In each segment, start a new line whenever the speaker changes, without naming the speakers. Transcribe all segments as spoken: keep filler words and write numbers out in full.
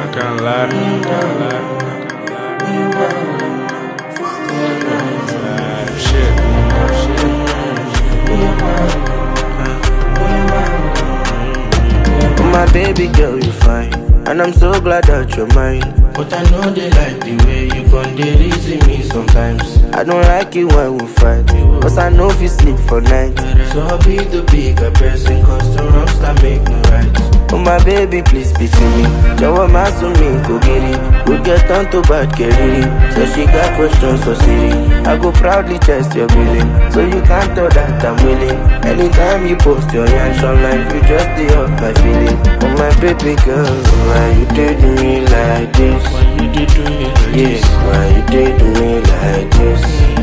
can't lie, I can't lie. Uh, shit,
Oh my baby girl, you fine, and I'm so glad that you're mine. But I know they like the way you gon' dey reason me sometimes. I don't like it when we fight, cause I know if you sleep for night. So I'll be the bigger person, cause the wrong start make no right. Oh my baby, please pity me. Jawa masumi go get it. We get on to bad keriri. So she got questions for Siri. I go proudly test your billing, so you can't tell that I'm willing. Anytime you post your yansh online, you just stay off my feeling. Oh my baby girl, why you did me like this?
why you did do me like
Yeah,
this?
why you did me like this?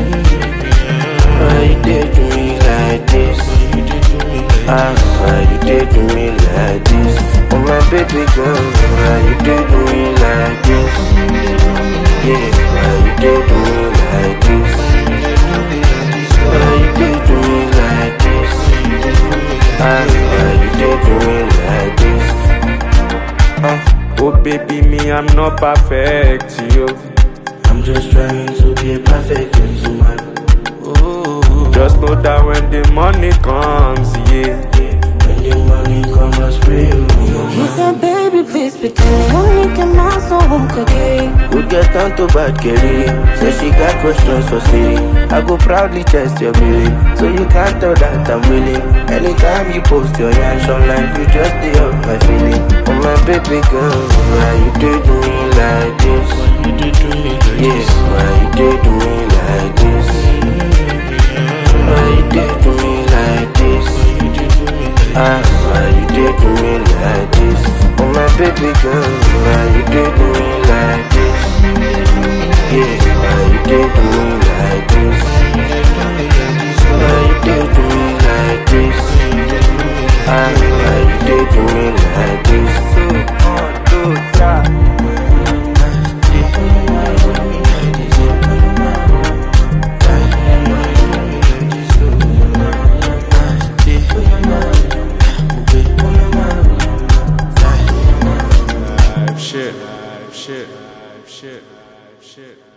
Why you did me like this?
Why you did do me like this?
Ah, why you did me like this? Oh my baby girl, why you did me like this? Yeah, why you did me like this? Why you did me like this? Ah, why you did me like this?
Uh, oh baby, me I'm not perfect, yo.
I'm just trying to be a perfect gentleman.
Ooh, just know that when the money comes, yeah.
When the money comes, I spray you.
He said, baby, please pretend me only can my soul cookie.
We get on to bad keriri. So she got questions for Siri. I go proudly test your billing, so you can't tell that I'm willing. Anytime you post your yansh online, you just stay off my feeling. Oh my baby girl, why you did me like this?
Why you did do me like
Yeah,
this?
why you did me like this? Why you did me like this? Ah, why you did me like this? Oh my baby girl, why you did me like this? Yeah, why you did me like this? Why you did me like this? Ah, why you did me like this? Two, one, two, three.
Shit, shit, shit, shit.